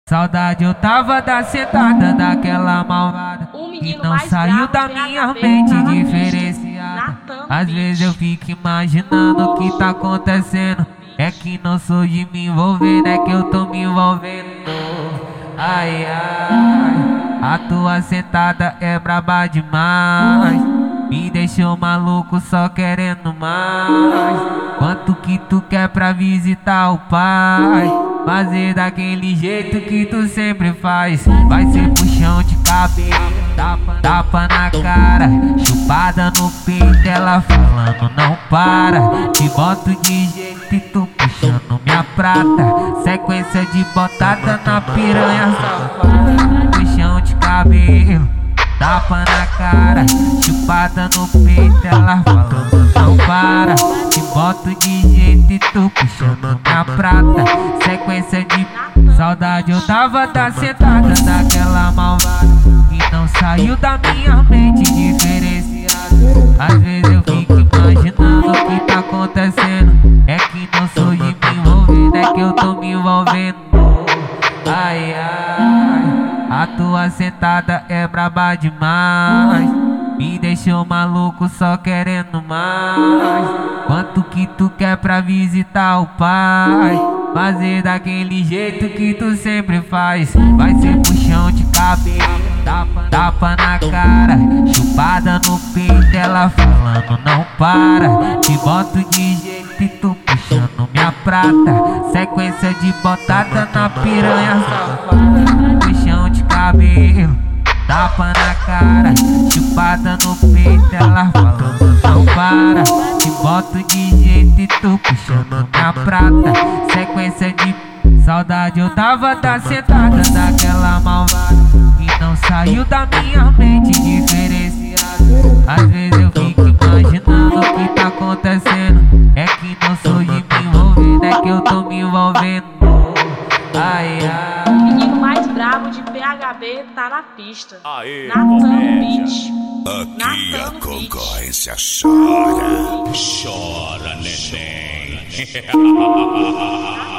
Saudade eu tava da sentada daquela malvada que não saiu da minha mente diferenciada. Às vezes eu fico imaginando o que tá acontecendo. É que não sou de me envolver, é que eu tô me envolvendo. Ai, ai, a tua sentada é braba demais. Me deixou maluco só querendo mais. Quanto que tu quer pra visitar o pai? Fazer daquele jeito que tu sempre faz. Vai ser puxão de cabelo, tapa na cara, chupada no peito, ela falando não para. Te boto de jeito e tu puxando minha prata. Sequência de botada na piranha safada. Puxão de cabelo, tapa na cara, chupada no peito, ela falando não para. Te boto de jeito e tu puxando minha prata. Sequência de saudade eu tava da sentada daquela malvada que não saiu da minha mente diferenciada. Às vezes eu fico imaginando o que tá acontecendo. É que não sou de me envolver, é que eu tô me envolvendo. Ai, ai, a tua sentada é braba demais. Me deixou maluco só querendo mais. Quanto que tu quer pra visitar o pai? Fazer daquele jeito que tu sempre faz. Vai ser puxão de cabelo, tapa na cara, chupada no peito, ela falando não para. Te boto de jeito e tu puxando minha prata. Sequência de botada na piranha safada. Puxão de cabelo, tapa na cara, chupada no peito, ela falando não para. Te boto de jeito e tu puxando minha prata. Sequência de saudade eu tava da sentada daquela malvada que não saiu da minha mente diferenciada. Às vezes eu fico imaginando o que tá acontecendo. É que não sou de me envolver, é que eu tô me envolvendo. Ai, ai, o menino mais brabo de PHB tá na pista. Aê, Natan Beach. Aqui a concorrência chora. chora, neném.